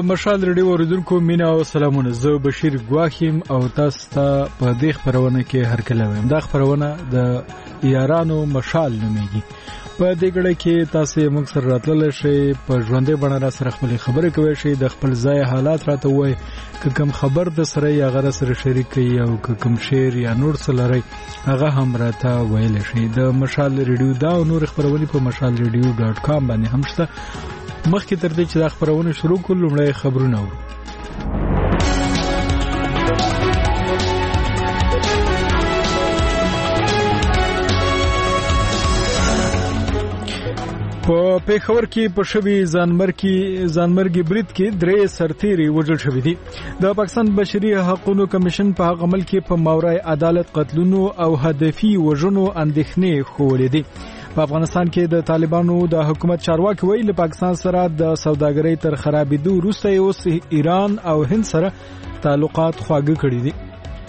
مشال ریډیو اوریدونکو مینا او سلامونه. زه بشیر ګواخیم او تاسو ته په دې خبرونه کې هرکله وایم. دا خبرونه د یارانو مشال نومېږي. په دې ګړې کې تاسو موږ سره راتلل شئ، په ژوندۍ بڼه را سره خپل خبرې کوي شئ، د خپل ځای حالات راته وایي، کوم خبر د سره یا غیر سره شریک او کوم شعر یا نور څه لري هغه هم راته ویل شئ. د مشال ریډیو دا او نور خبرونه په mashalradio.com باندې هم شته. مخکې تر دې چې دا خبرونه شروع کړو لومړی خبرونه وو. په پیښور کې په شوي ځانمرګي برید کې 3 سرتیري وژل شوي دي. د پاکستان بشري حقوقو کمیشن په هغه عمل کې په ماورای عدالت قتلونو او هدفي وژنو اندېښنې خولې دي. په افغانستان کې د طالبانو د حکومت چارواکي ویل له پاکستان سره د سوداګرۍ تر خرابېدو وروسته اوس ایران او هند سره تعلقات خواږه کړي دي.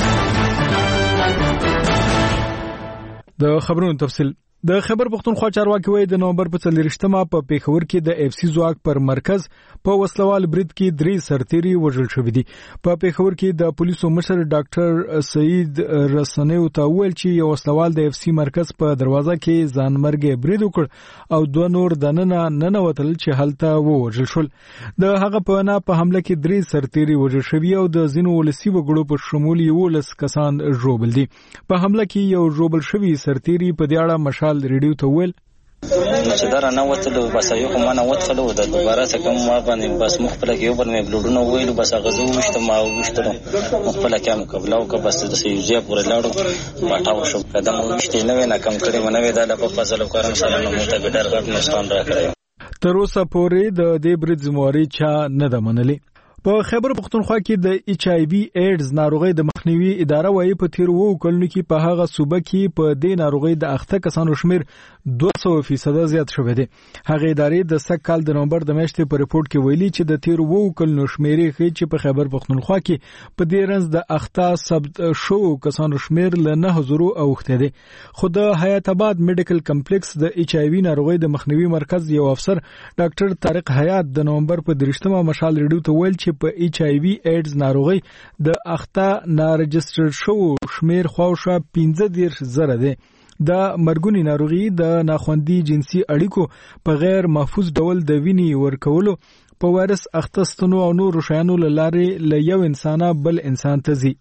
د خبرونو تفصیل. د خیبر پختونخوا چارواکي وایي د نومبر په 24مه په پیښور کې د اف سی ځواک پر مرکز په وسلوال برید کې 3 سرتیري وژل شوي دي. په پیښور کې د پولیسو مشر ډاکټر سعید رسنیو ته ویل چې یو وسلوال د اف سی مرکز په دروازه کې ځانمرګي برید وکړ او 2 نور دننه وتل چې هلته وژل شول. د هغه په وینا په حمله کې 3 سرتیري وژل شوي او د ځینو ولسي وګړو په شمول 11 کسان ژوبل دي. په حمله کې یو ژوبل شوی سرتیري په دې اړه مشال ریډیو ته ویل چې دا نه وتلو بس یو کوم نه وتلو د دوباره څخه کوم ما باندې بس مخبل کې یو بل مې بلډونه ویلو بس هغه زه وشته ما وشته مخبل کې هم قبل او که بس د سیجه پورې لاړو باټاو شو قدم وشته نه وینا کم کړي منوي دا په فضل او کرم سره نو مت ګډر غټ نشان راکړي. تر اوسه پورې د دې برید ذمہواری چا نه ده منلې. په خیبر پختونخوا کې د ایچ آی وی ایډز ناروغي د مخنیوي اداره وايي په تیر وو کلونو کې په هغه صوبه کې په دې ناروغي د اخته کسانو شمیر 200% زیات شوی دی. هغه ادارې د سکهال د نومبر د میاشتې په ریپورت کې ویلي چې د تیر وو کلونو شمیرې ښیي چې په خیبر پختونخوا کې په دې رنځ د اخته ثبت شو کسانو شمیر له 9000 اوخته دی. خو د حیات آباد میډیکل کمپلیکس د ایچ آی وی ناروغي د مخنیوي مرکز یو افسر ډاکټر طارق حیات د نومبر په 23مه مشال ریډیو ته ویل چې په ایچ آی وی ایډز ناروغي د اخته نارجستر شو شمیر خواوشه 15,000 دی. د مرګونی ناروغي د ناخوندي جنسي اړیکو په غیر محفوظ ډول د ویني ورکولو په وایرس اختستنو او نور شیانو لاره له یو انسانه بل انسان ته ځي.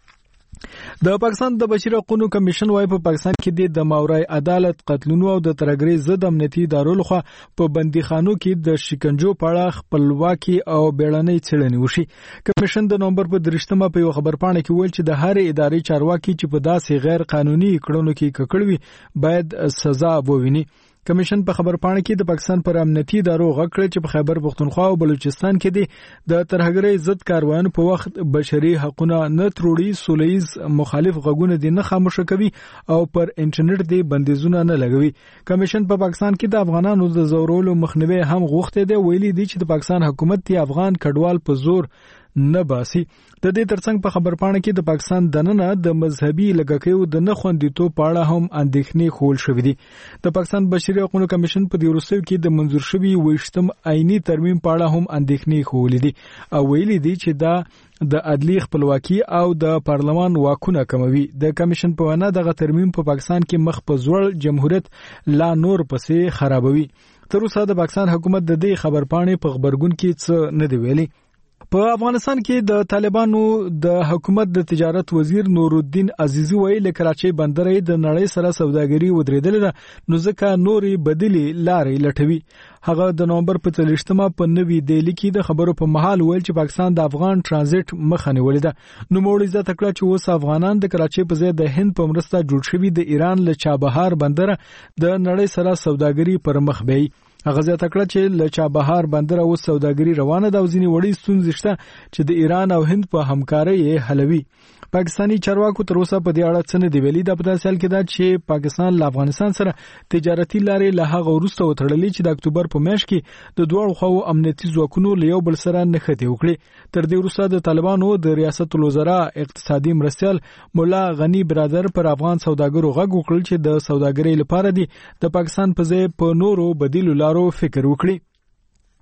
د پاکستان د بشري حقوقو کمیشن وايي په پاکستان کې د ماورای عدالت قتلونو او د ترګری ضد امنیتي ادارو لخوا په بندیخانو کې د شکنجو په اړه خپلواکي او بیړنۍ څېړنې وشي. کمیشن د نومبر په 23مه په یو خبرپاڼه کې ویل چې د هر ادارې چارواکي چې په داسې غیر قانوني کړنو کې ککړوي باید سزا وویني. کمیشن په خبرپاڼه کې د پاکستان پر امنیتي ادارو غږ کړ چې په خیبر پختونخوا او بلوچستان کې د ترهګرۍ ضد کاروایانو په وخت بشري حقوقونه نه تروړي، سولهییز مخالف غږونه دي نه خاموشه کوي او پر انټرنیټ دی بندیزونه نه لګوي. کمیشن په پاکستان کې د افغانانو د زورولو مخنیوي هم غوښته دی. ویلي دي چې د پاکستان حکومت دی افغان کډوال په زور نه باسي. د دې ترڅنګ په خبرپاڼه کې د پاکستان دننه د مذهبي لګکیو د نه خوندیتوب په اړه هم اندېښنې خول شوې دي. د پاکستان بشري حقوقو کمیشن په دې وروستیو کې د منظور شوی 28م آئینی ترمیم په اړه هم اندېښنې خولې دي او ویلي دي چې دا د عدلي خپلواکي او د پارلمان واکونه کموي. د کمیشن په وینا دغه ترمیم په پاکستان کې مخ په ځوړ جمهوریت لا نور پسې خرابوي. تر اوسه د پاکستان حکومت د دې خبرپاڼې په خبرګون کې څه نه دی ویلي. په افغانستان کې د طالبانو د حکومت د تجارت وزیر نورالدین عزیزی ویل کراچۍ بندرې د نړۍ سره سوداګري ودرېدل نو ځکه نوري بدلی لارې لټوي. هغه د نومبر په 23مه په نوې دهلی کې د خبرو په محل ویل چې پاکستان د افغان ترانزیت مخه نیولې ده. نو موړي ځکه کړه چې اوس افغانان د کراچۍ په ځای د هند په مرسته جوړ شوی د ایران له چابهار بندر د نړۍ سره سوداګري پر مخ بیاي. هغه ځکه کړه چې له چابهار بندر اوس سوداګري روانه ده او ځینې وړي ستونزې شته چې د ایران او هند په همکارۍ حلوي. پاکستانی چارواکو تر اوسه په دې اړه څه نه دی ویلي. د په حال کې دا چې پاکستان له افغانستان سره تجارتي لارې له هغه وروسته وتړلې چې د اکتوبر په میاشت کې د دوه خو امنیتي ځواکونو له یو بل سره نښتې وکړي. تر دې وروسته د طالبانو د ریاست الوزرا اقتصادي مرستیال مولا غنی برادر پر افغان سوداګرو غږ وکړ چې د سوداګرۍ لپاره د پاکستان په ځای په نورو بدیلو لارو فکر وکړي.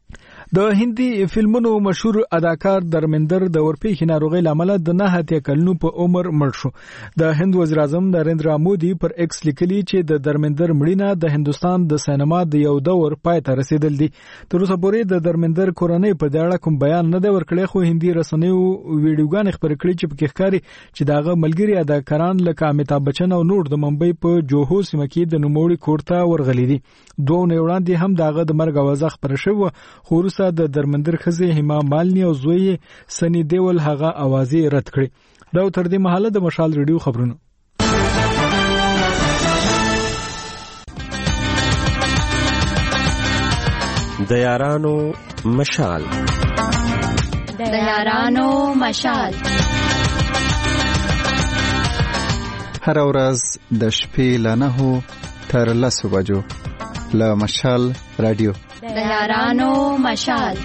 د هندي فلمونو مشهور اداکار درمندر د ورپېښې ناروغۍ لامل د 9 کلونو په عمر مړ شو. د هند وزیر اعظم نریندرا مودي پر ایکس لیکلي چې د درمندر مړینه د هندستان د سینما د یو دور پای ته رسیدل دي. تر اوسه پورې د درمندر کورنۍ په دې اړه کوم بیان نه دی ورکړی، خو هندي رسنیو ویډیوګانې خپرې کړې چې پکې ښکاري چې دغه ملګري اداکاران لکه امیتاب بچن او نور د ممبئی په جوهو سیمه کې د نوموړي کور ته ورغلي دي. دوه ونې وړاندې هم دغه د مرګ اوازه خپره شوه، خو وروسته د درمندر ښځې هما مالني او زوی سنی دیول هغه اوازې رد کړې. دا تر دې مهاله د مشال ریډیو خبرونه. د یارانو مشال. د یارانو مشال هر ورځ د شپې له 9 تر 10 بجو له مشال رادیو. د یارانو مشال.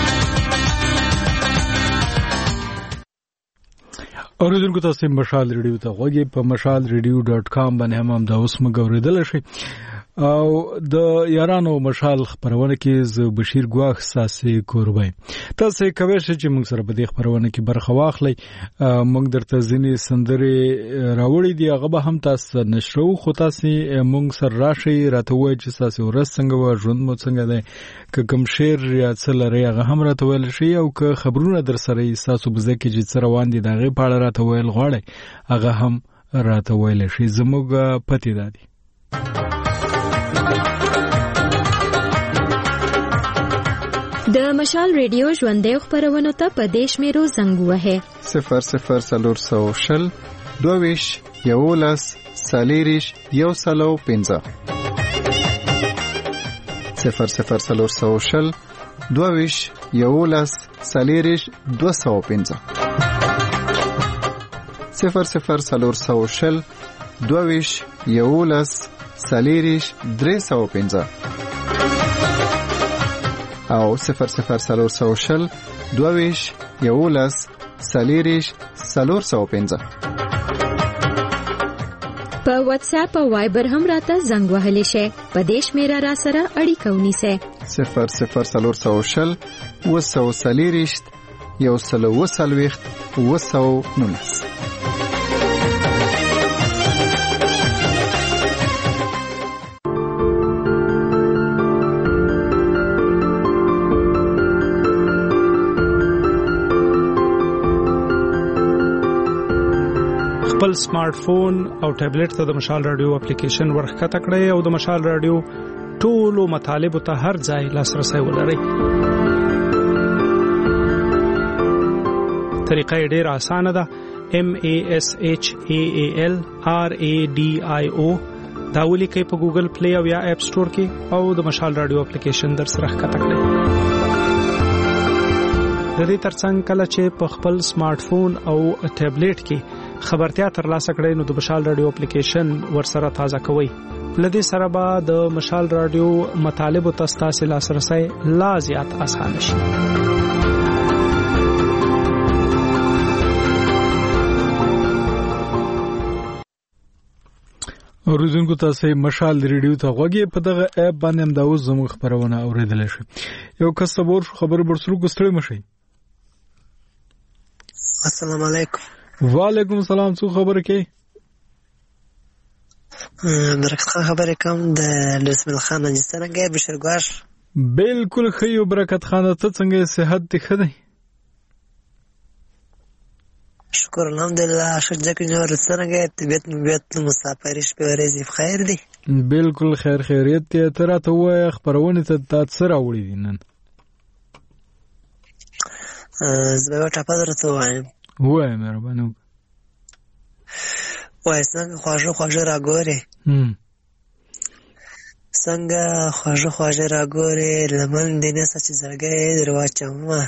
اوریدونکو تاسو مشال ریډیو ته غوږی په mashalradio.com باندې هم دا اوس مګوریدل شي. او د یارانو مشال خبرونه کې ز بشیر ګواخ ساسي کوربای. تاسو کوي چې موږ سره په دې خبرونه کې برخه واخلئ. موږ درته ځینې سندري راوړي دي، هغه به هم تاسو نشرو، خو تاسو موږ سره راشي راته وایي چې تاسو ورځ څنګه و، ژوند مو څنګه دی، که کوم شعر یا څه لري هغه هم راته ویل شي، او که خبرونه در سره تاسو به ځکه چې څه روان دي دغه په اړه راته ویل غواړي هغه هم راته ویل شي. زموږ پتی دادي د مشال ریډیو ژوندۍ خبرونه ته په دیش میرو زنګ وهه 00 22 11 سالیریش یو سلو 15 00 22 11 سالیریش 215 00 22 11 سالیریش 315 او 00 22 11 سالیریش 415. په واتس اپ او وایبر هم راته زنګ وهلی شي. په دیش میرا را سره اړیکه ونیسه 00 وسو سالیریش یو سلو وسلويخت وسو نونس. خپل سمارټ فون او ټابلیټ ته د مشال رادیو اپلیکیشن ورخکته کړئ او د مشال رادیو ټولو مطالبه ته هر ځای لاسرسي ولرئ. طریقه ډېر اسانه ده. MASHALRADIO دا ولیکئ په ګوګل پلی او یا اپ سٹور کې او د مشال رادیو اپلیکیشن در سره ښکته کړئ. د دې ترڅنګ کله چې په خپل سمارټ فون او ټابلیټ کې خبرتیا ترلاسه کړئ نو د مشال رادیو اپلیکیشن ورسره تازه کوئ. لدې سره به د مشال رادیو مطالب او تاسو لاسرسي لا زیات آسان شي. اوریدونکو تاسو مشال ریډیو ته غوږی په دغه اپ باندې هم دا اوس زموږ خبرونه اوریدل شي. یو کس صبر خبر برسلو کوستړی مشي. السلام علیکم. وعلیکم السلام. څو خبره کې برکت خان خبره کوم د لسمل خان نجستانګه بشیر ګواش. بالکل خیو برکت خان ته څنګه صحت دي خدای؟ شکر الحمدلله. شجک نور څنګه طبيعت مسافرش په ورځې بخیر دي؟ بالکل خیر خیریت ته تر ته وای خبرونه ته تاسو راوړي دي نن. زه به ټاپه درته وایم. وای مهرباني وای څنګه خواږه راګوري. څنګه خواږه راګوري لمن دینه سچ زړګي درواچما.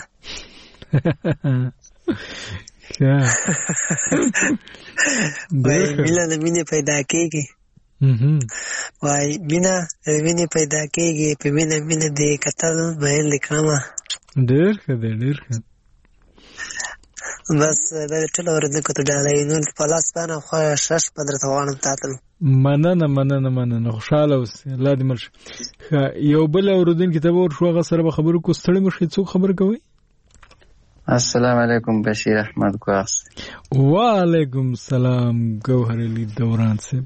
وای مینه مینه پیدا کیږي. وای مینه پیدا کیږي په مینه دې کتل مې لیکما. ډېر ښه. بس دا ټول اوریدونکو ته ډالۍ نور په لاس باندې خو شش په درته غواړم تاسو مننه خوشاله اوسې الله دې مرشه. یو بل اوریدونکو ته ورشو هغه سره به خبرو کو ستړي مشي څوک خبر کوي؟ السلام علیکم بشیر احمد گواس. وعلیکم السلام گوهر علی دوران صاحب.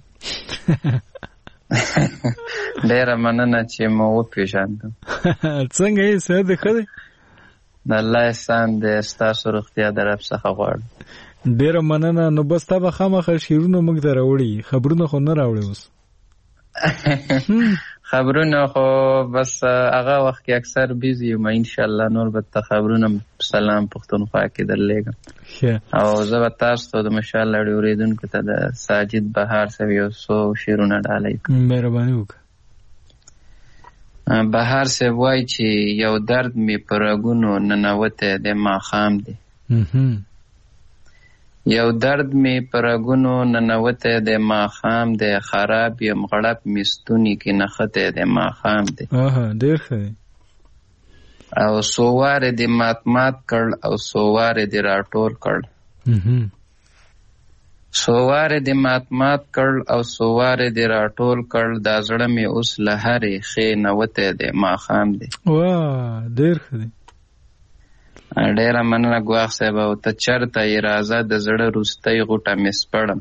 ډیره مننه چې مو وپېژندم. څنګه یې صحت ښه دی؟ د الله احسان دی، ستاسو روغتیا د رب څخه غواړم. ډیره مننه. نو بس تا به خامخا شعرونه موږ ته راوړي، خبرونه خو نه راوړي اوس. خبرونه خو بس هغه وخت کې اکثر بیزی یم، ان شاء الله نور به خبرونه سلام پښتونخوا کې درلېږم. او زه به تاسو ته د مشال راډیو اوریدونکو ته د ساجد بهار صاحب یو څو شعرونه ډالۍ کوم. مهرباني وکړه. بهار صاحب وایي چې یو درد مې په رګونو ننوتی دی ماښام دی، یو درد مې په رګونو ننوتی دی ماښام دی، خراب یم غړپ مې ستوني کې نښتی دی ماښام دی. ډېر ښه دی. او سووارې دې مات کړ او سووارې دې راټول کړ، سووارې دې مات کړ او سووارې دې راټول کړ، دا زړه مې اوس له هرې ښې نوتی دی ماښام دی. ډېر ښه دی. ډیره مننه ګواښ صاحب. او ته چرته یې راځه د زړه روستی غوټه مې سپړم،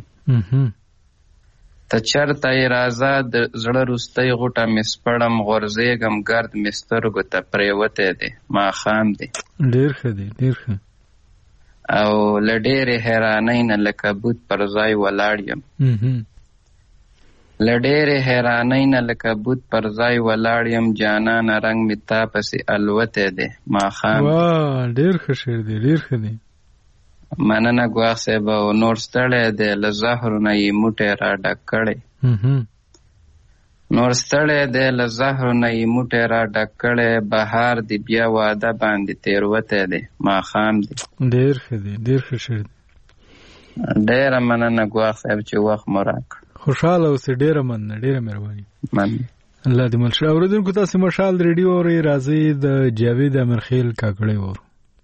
ته چرته یې راځه د زړه روستی غوټه مې سپړم، غورځېږم ګرد مې سترګو ته پرېوتی دی ماښام دی. ډېر ښه دی، ډېر ښه. او له ډېرې حیرانۍ نه لکه بوت پر ځای ولاړ یم، له ډېرې حیرانۍ نه لکه بوت پر ځای ولاړ یم، جانانه رنګ مې تا پسې الوتی دی ماښام دی. ډېر ښه شعر دی، ډېر ښه دی. مننه ګواښ صاحب. او نور ستړی دی له زهرو نه یې موټی را ډک کړی، نور ستړی دی له زهرو نه یې موټی را ډک کړی، بهار دی بیا واده باندې تېروتی دی ماښام دی. ډېر ښه دی، ډېر ښه شعر دی. ډېره مننه ګواښ صاحب چې وخت مو راکړ. خوشاله اوسې. ډېره مننه، ډېره مهرباني. الله دې ملشه. اوریدونکو تاسو مشال ریډیو اورئ، راځئ د جاوید امرخیل کاکړی وورو.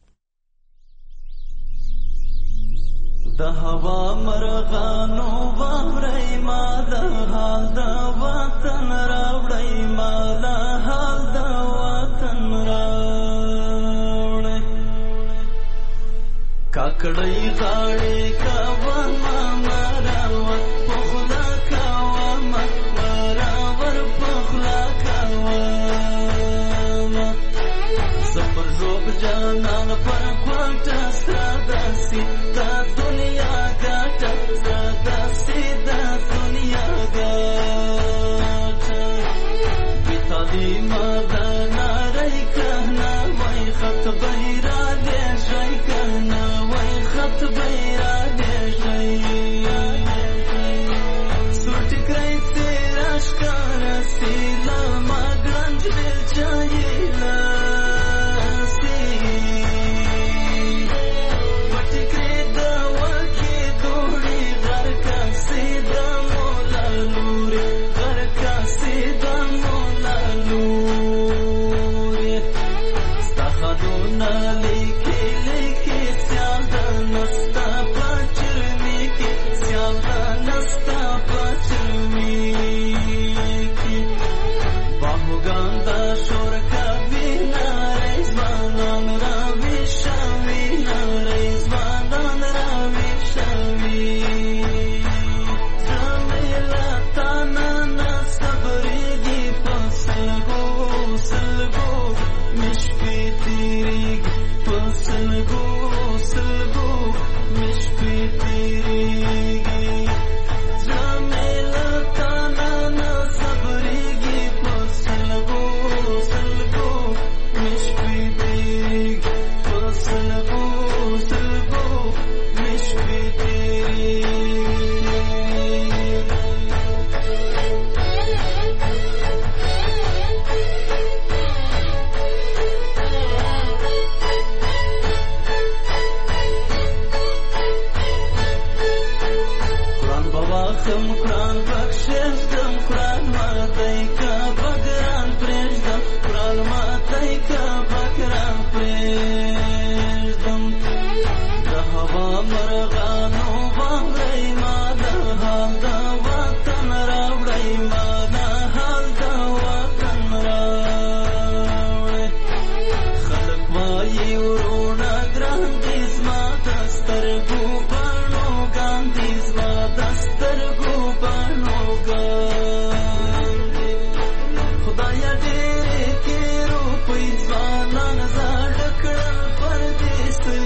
د هوا مرغانو واورئ ما د حال د وطن راوړئ، ما د حال د وطن راوړئ، کاکړی غاړې کوه ما مراور پخلا کوه ما مراور پخلا کوه، زه پر ژوب جانان پر کوټه ستا داسې دا دنیا ګټه، ستا داسې دا دنیا ګټه، بې تعلیمه ده نارۍ که نه وای خط به یې رالیږئ که نه وای خط به یې رالیږئ، سور ټیکری سې راښکاره سي له ما ګرنج بیلچه یې لاسي، په ټیکري د وکې دوړې غرکاسې د مولا لورې، غرکاسې د مولا لورې، ستا خدونه لیکې لیکې سیال ده نستا په چرمي کې، سیال ده نستا په چرمي کې، باهوګان د شور کوي نارې ځوانان راویښوي، نارې ځوانان راویښوي، جمیله تا نه صبرېږي په سلګو سلګو مې شپې تېرېږي، په سلګو سلګو مې شپې تېرېږي، جمیله تا نه صبرېږي په سلګو سلګو مې شپې تېرېږي، په سلګو سلګو مې شپې تېرېږي. قرآن به واخلم قرآن به کښېږدم، قرآن ماتی که به ګران پرېږدم، قرآن ماتی که به ګران پرېږدم، د هوا مرغانو واورئ ما د حال د وطن راوړئ ما د حال د وطن راوړئ خلک وایي ورونه ګران دي زما د سترګو بڼو ګان دي زما د سترګو بڼو ګان دي خدایه ډېرې کې روپۍ ځوانان زاړه کړل پردیسۍ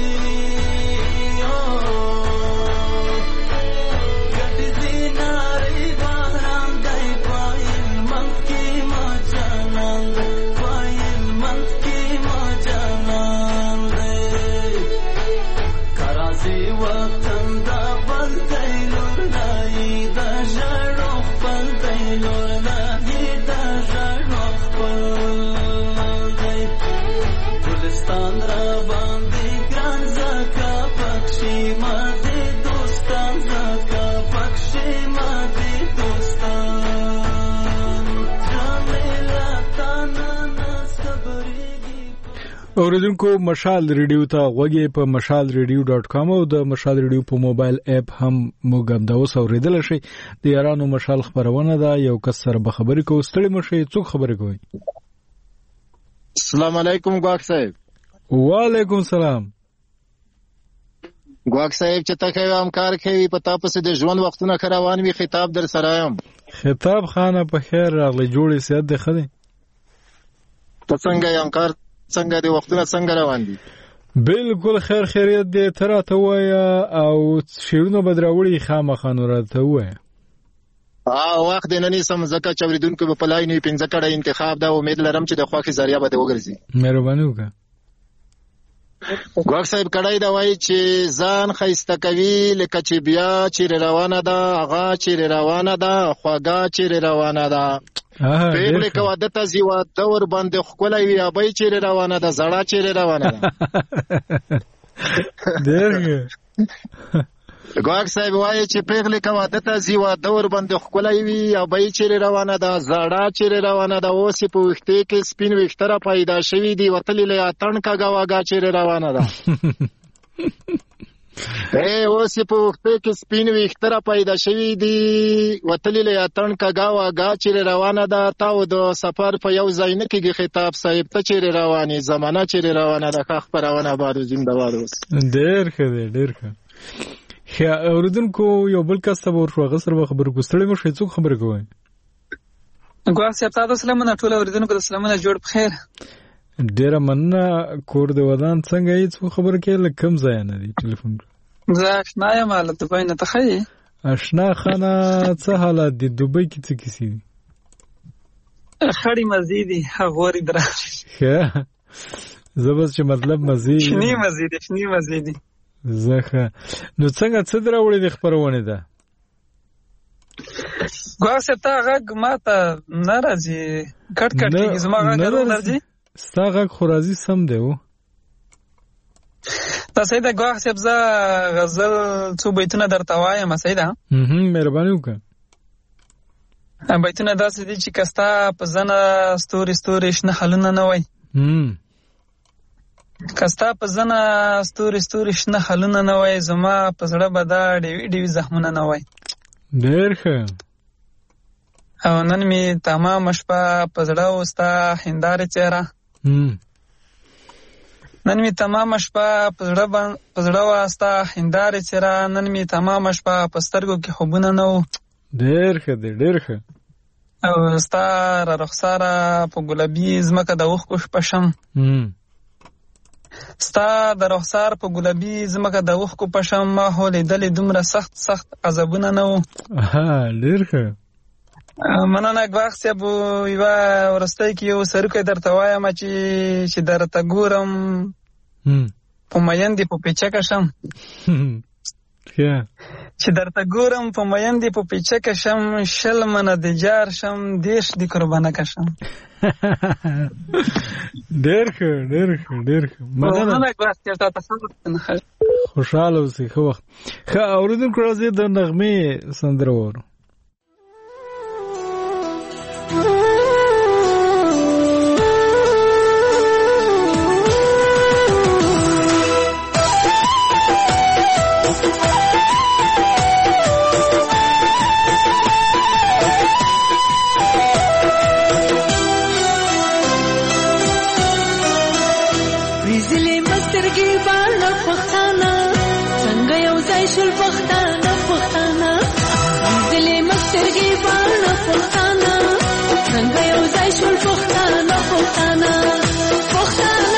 اوریدونکو مشال ریډیو ته غوږی په mashalradio.com او د مشال ریډیو په موبایل اپ هم موږ هم دا اوس اوریدل شي. د یارانو مشال خبرونه ده، یو کس سره به خبرې کوو. ستړي مشي، څوک خبرې کوي؟ السلام علیکم ګواک صاحب. وعلیکم السلام. ګواک صاحب چې تاسو هم کار کوي په تاسو د ژوند وختونه روان وي، خطاب در سره یم. خطاب خانه په خیر راغلی، جوړې سیادت ده خدي. ته څنګه یم کار څنګه دی وختونه څنګه روان دي؟ بالکل خیر خیریت دی. تر ته وایا او شیرونو بدراوړي خامخانو راته وایا. وخت نن سم زکه چوریدونکو په پلای نه 15 کړه انتخاب دا امید لرم چې د خوخي ذریعہ به وګرځي. مهرباني وکړه. ګواک صاحب کړای دا وای چې ځان خیسته کوي لکه چې بیا چې روانه ده، هغه چې روانه ده، خواګه چې روانه ده. پیغله کو عادت زیوا دور باندې خولای وی ابي چې روانه ده، زړه چې روانه ده. درګه ګواک صاحب وای چې پیغله کو عادت زیوا دور باندې خولای وی ابي چې روانه ده، زړه چې روانه ده. اوس په وخته کې سپین وختره پیدا شوی دی، وتلې له اتن کا گواګه چې روانه ده. اوس په وخته کې سپین وختره پیدا شوی دی، وتلې له اتن کا گواګه چې روانه ده. تاو د سفر په یو ځای نه کېږي. خطاب صاحب ته چې رواني زمانہ چې روانه ده. خخ پرونه باد زنده‌باد. اوس ډېر ښه دی، ډېر ښه. اوریدونکو یو بل کس ته ورغه سره خبرې کوستړې مو شي، څوک خبرې کوي؟ ګواک صاحب تاسو سلامونه ټول اوریدونکو د سلامونه جوړ بخیر. ډېر مننه. کور د ودان څنګه یې څو خبر کې لکم ځای نه دی ټلیفون. زه آشنا یم حالت په نه تخی. آشنا خانه څه حالات دي؟ دوبۍ کې څه کیسې دي؟ خړی مزيدي غوري دراشي. زبس چې مطلب مزيدي شنی مزيدي زخه. نو څنګه څه دراوړې د خبرونه ده؟ ګواسه تا غږ ماته ناراضي کټ کیږي. زما غږ ناراضي ستا غږ خو راضي سم دی. و تاسو د ګواخ صاحب ز غزل څو بیتونه درته وایم. سیدا مهرباني وکړه. بیتونه داسې دي چې کستا په زنه ستوري شنه حلونه نه وای. کستا په زنه ستوري شنه حلونه نه وای. زما په زړه به دا ډېوې زخمونه نه وای. ډېر ښه. او نن می تمام شپه په زړه وستا هنداره چهره. نن می تمام شپه په زړه واستا هنداره چهره. نن می تمام شپه په سترګو کې خوبونه نه و. ډېر ښه دی، ډېر ښه. او ستا را رخساره په ګلابي زمکه د اوښکو شپه شم. ستا د رخسار په ګلابي زمکه د اوښکو په شم. ما هو لیدلې دومره سخت عذابونه نه و. ډېر ښه. مننه ګواخ صاحب. یوه ورستی کې یو سرکه درته وایم چې درته ګورم په میندې په پیچکه شم. چې درته ګورم په میندې په پیچکه شم. شل منه د جار شم، دیش د قربانه کشم. ډېر ښه، ډېر ښه، ډېر ښه. مننه ګواخ صاحب. خوشاله اوسئ. ښه وخت. ښه اورېدونکو راځئ د نغمې سندره واورو. پښتانه پښتانه دلې مسترګې باندې پښتانه څنګه یو ځای شول پښتانه پښتانه پښتانه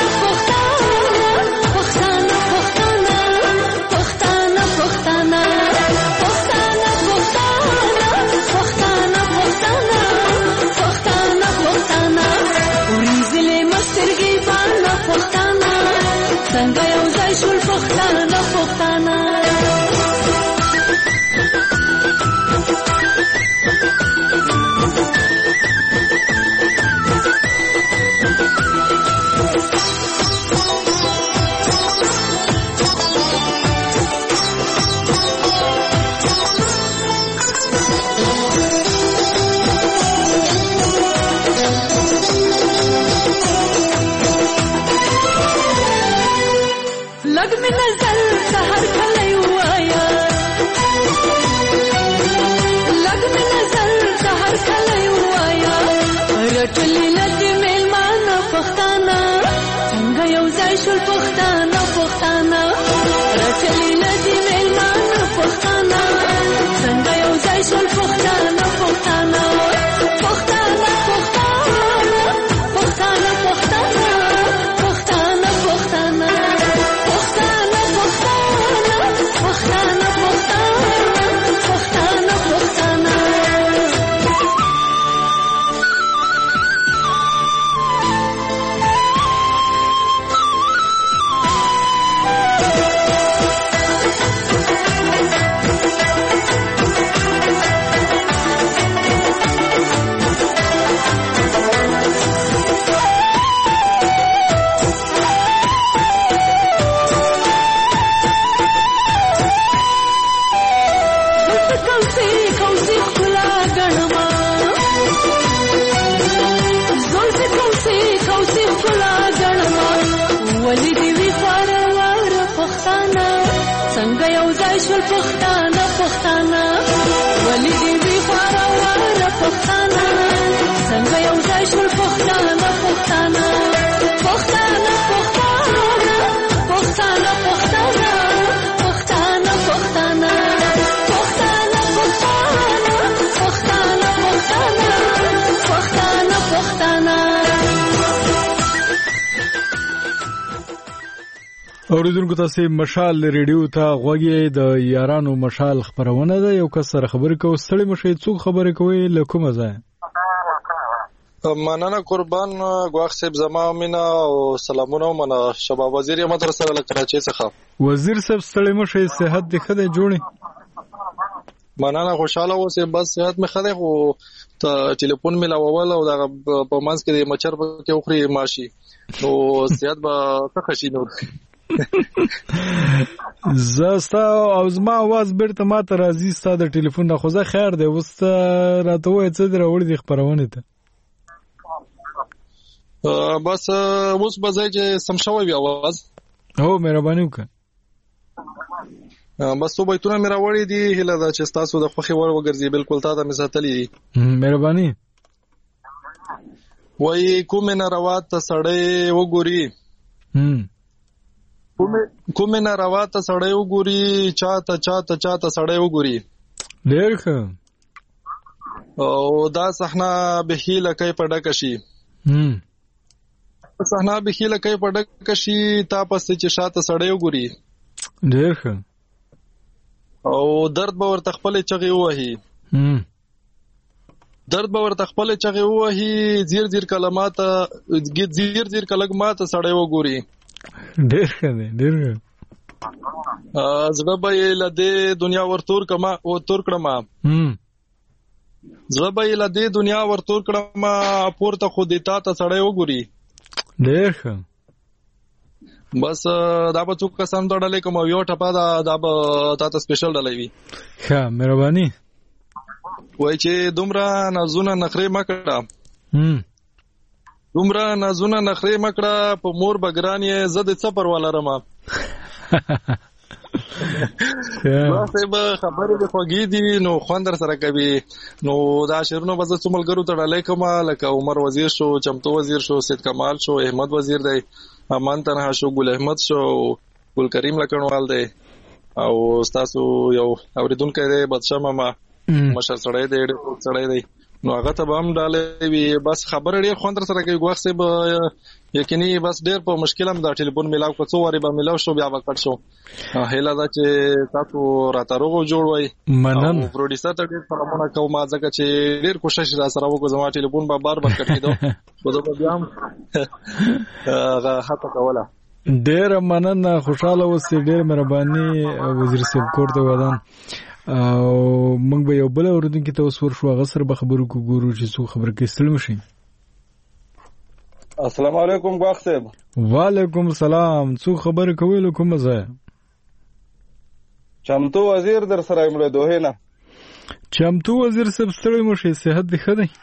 پښتانه پښتانه پښتانه پښتانه پښتانه پښتانه پښتانه پښتانه پښتانه ورېزلې مسترګې باندې پښتانه څنګه یو ځای شول پښتانه پښتانه لګ مې نظر سحر کله وایا لګ مې نظر سحر کله وایا رټلې لدې میلمانه پښتانه څنګه یو ځای شول پښتانه پښتانه رټلې لدې میلمانه پښتانه څنګه یو ځای شول پښتانه پښتانه پښتانه پښتانه پښتانه پښتانه پښتانه څنګه یو ځای شول پښتانه پښتانه ولې دې وی خارواره پښتانه څنګه یو ځای شول پښتانه پښتانه پښتانه پښتانه پښتانه پښتانه پښتانه پښتانه پښتانه پښتانه پښتانه اوریدونکو تاسو مشال ریډیو ته غوږی د یارانو مشال خبرونه ده یو کس سره خبرې کوي ستړي مشه څوک خبرې کوي لکه ځای مننه قربان غواخ صاحب زما مینا او سلامونه منه شباب وزیر احمد سره له کراچۍ څخه وزیر صاحب ستړي مشه صحت دې خده جوړي مننه خوشاله اوسه بس صحت مې خده خو ته ټلیفون مې لاول او دا په منځ کې د مچر کې اخري ماشي نو صحت به څه خشي نو زستا او زما आवाज بیرته ماته راځي ستاسو د ټلیفون نه خو زه خیر دی وسته راته وای څه دروړ دي خبرونه ته بس اوس به ځای چې سم شوی आवाज هو مهرباني وکړه بس تو بیتونه مې راوړې دي هله دا چې تاسو د خوخي ور وګرځي بالکل تا ته مې ساتلې مهرباني وای کومه ناروات ته سړې وګوري کومه ناروات ته سړې وګوري چاته سړې وګوري ډېر ښه او دا صحنه به هیله کوي پډک شي صحنه به هیله کوي پډک شي تا پسې چې شاته سړې وګوري ډېر ښه او درد به ورته خپل چغې وهي درد به ورته خپل چغې وهي زیر کلمات زیر کلمات سړې وګوري ډېر ښه ډېر زړه به لدې دنیا ورتور کما او تور کړما زړه به لدې دنیا ورتور کړما پورته خو دې تا ته سړې وګوري ډېر ښه بس دا به څوک کسان ډلې کوم یو ټپا دا به تاسو سپیشل ډلې وي ښه مهرباني وای چې دومره نازونه نخرې مکړه دومره نازونه نخرې مکړه په مور بګرانې زده څپر ولرم واسه به خبرې د خوږې دي نو خوندر سره کوي نو دا شعرونه به زه څوملګرو ته ډالۍ کوم لکه عمر وزیر شو چمتو وزیر شو سید کمال شو احمد وزیر دی امان تنها شو ګل احمد شو ګل کریم لکنوال دی او تاسو یو اوریدونکو دی بادشاہ ماما مشر سړی دی ډېر سړی دی نو هغه ته به هم ډالې وي بس خبره ډېر خوند سره کوي ګواښ صاحب یقیني بس ډېر په مشکل هم دا ټلیفون ملاو کو څو واری به ملاو شو بیا به کټ شو هیله دا چې تاسو راته روغ جوړ وای منن پروډوسر ته ډېر سلامونه کوم ځکه چې ډېر کوشش را سره وکړ زما ټلیفون به بار بار کټ کیدو خو دا بیا هم هغه هڅه کوله ډېر مننه خوشاله اوسئ ډېر مهرباني وزیر صاحب کور ته ودان او موږ به یو بل اوریدونکو ته اوس ورشو هغه سره به خبرو کوو چې څو خبر کې ستړي مشي. السلام علیکم ګواښ صاحب. وعلیکم السلام. څو خبر کوي له کومه ځای؟ چمتو وزیر در سره یم له دوه نه. چمتو وزیر صاحب ستړي مشي صحت دی ښه دی؟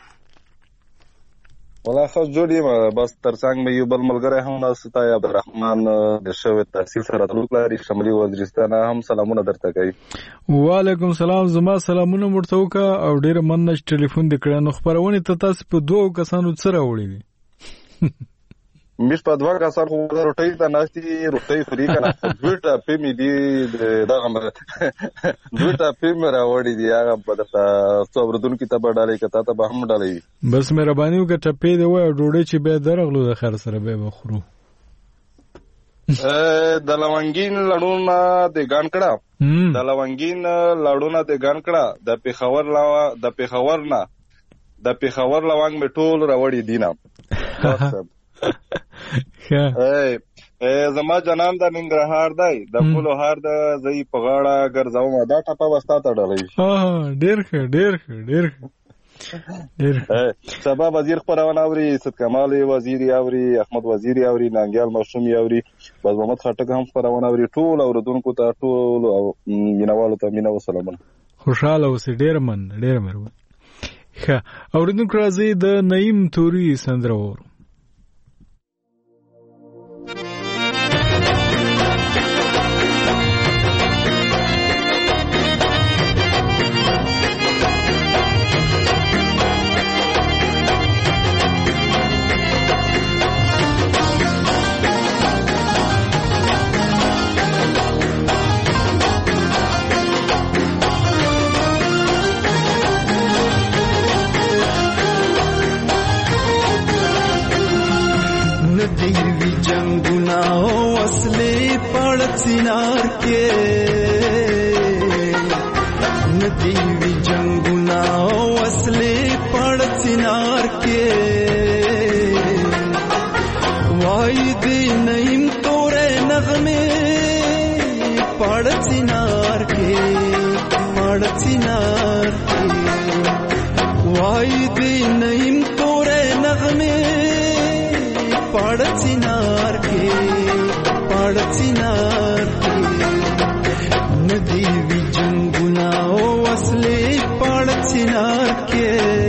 والله خاص جوړ یم بس ترڅنګ مې یو بل ملګری هم ناسته یا عبدالرحمن د شوی تحصیل سره تعلق لري شمالي وزیرستان هم سلامونه درته کوي. وعلیکم السلام. زما سلامونه ورته وکړه او ډېر مننه چې ټلیفون دې کړی. نو خبرونه ته تاسو په دوه کسانو سره وړي دي مش په دوه کسان خو روټي ته ناشتي روټي فری کنه دوټه په می دي دغه دوټه په مې راوړي دي هغه په تاسو اوردون کې ته ډالې کته ته به هم ډالې بس مهرباني وکړه ټپې دی وای ډوډۍ چې به درغلو د خیر سره به بخورو د لونګین لړونه د ګان کړه د لونګین لړونه د ګان کړه د پیښور لونګ می ټول راوړي دینه زما جنان د ننګرهار دی د پولو هار د زئی په غاړه ګرځاوم دا ټپه وستا ته ډلې ډېر ښه سبا وزیر خبرونه اوري صد کمال وزیر اوري احمد وزیر اوري نانګیال مشوم اوري بس محمد خټک هم خبرونه اوري ټول اوردونکو ته ټول او مینوالو ته مینه وسلامونه خوشاله اوسې ډېر مهرباني ښه اوردونکو راځي د نعیم توري سندره وورو सिनार के नदीवी जंगुना वसले पड़ सिनार के वायदे नईम तोरे नगमे पड़ सिनार के वायदे नईम तोरे नगमे पड़ सिनार के नदीवी जंगुना वसले पड़ सिनार के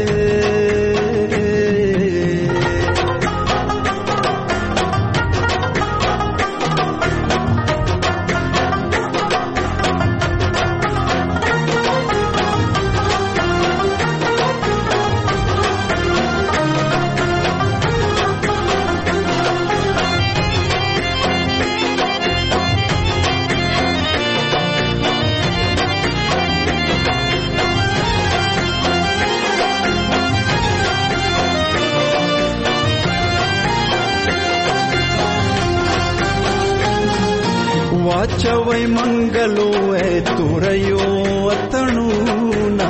वाचवै मंगलो ए तुरयो अतणुना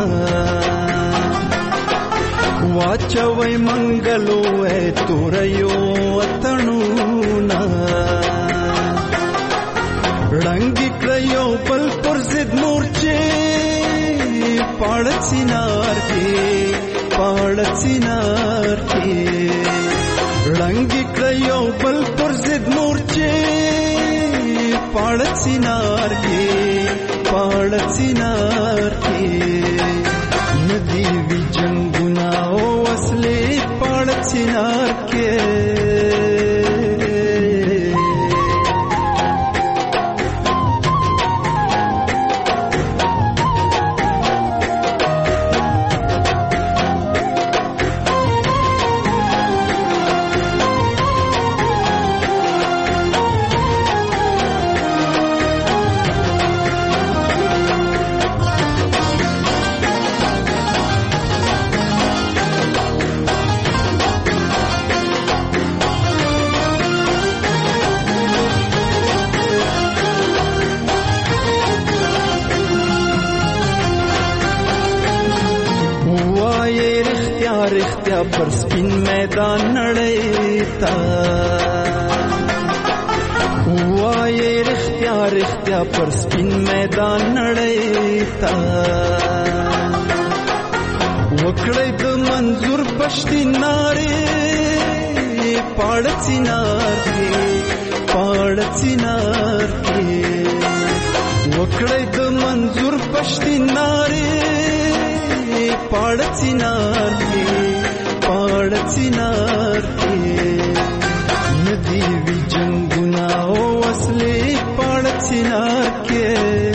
वाचवै मंगलो ए तुरयो अतणुना रंगी क्रयो पल पुरजिद मोर्चे पाड़चिनार के रंगी क्रयो पल पुरजिद मोर्चे पाड़चिनार के नदीवी जंगुना वसले पाड़चिनार के رښتیا پر سپین میدان نړۍ تا وایې رښتیا رښتیا پر سپین میدان نړۍ تا وکړې د منظور پښتي نارې پاړ چینار کې وکړې د منظور پښتي نارې پاړ چینار کې ندی وی جنگونه او وسلې پاړ چینار کې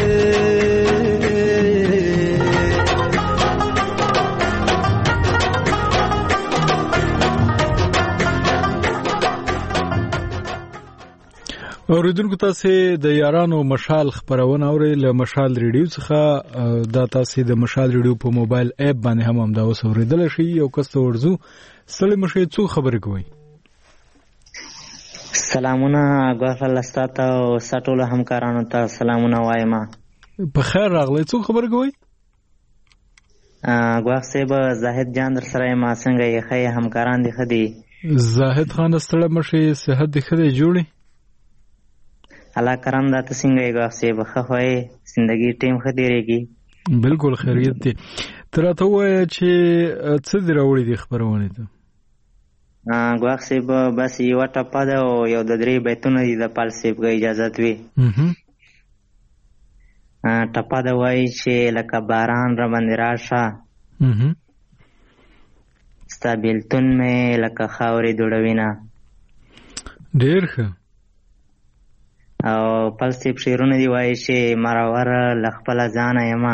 اوریدونکو تاسو د یارانو مشال خبرونه اورئ له مشال ریډیو څخه دا تاسو د مشال ریډیو په موبایل اپ باندې هم دا اوس اوریدل شي یو کس ورزو سلام مشه څو خبرې کوي سلامونه غوښه لستاته او سټول همکارانو ته سلامونه وایم په خیر راغلی څو خبرې کوي غوښه سیب زاهد جان در سره ما څنګه یې خې همکاران دي خدي زاهد خان ستړی مشه صحت دې خدي جوړي الله کرم دا ته څنګه یې غوښه سیب خوې زندگی ټیم خديريږي بالکل خیریت دي تراته وای چې څه دی راوړي دي خبرونه ته غوښه سیب بس یو ټپه ده او یو د درې بیتونه دي د پال سیب غو اجازه وي ټپه ده وای چې لکه باران را باندې راشه ستا بیلتون مې لکه خاورې دوړوینه ډېر ښه او پال سیب شعرونه دی وای چې مرور لخپل ځانه یما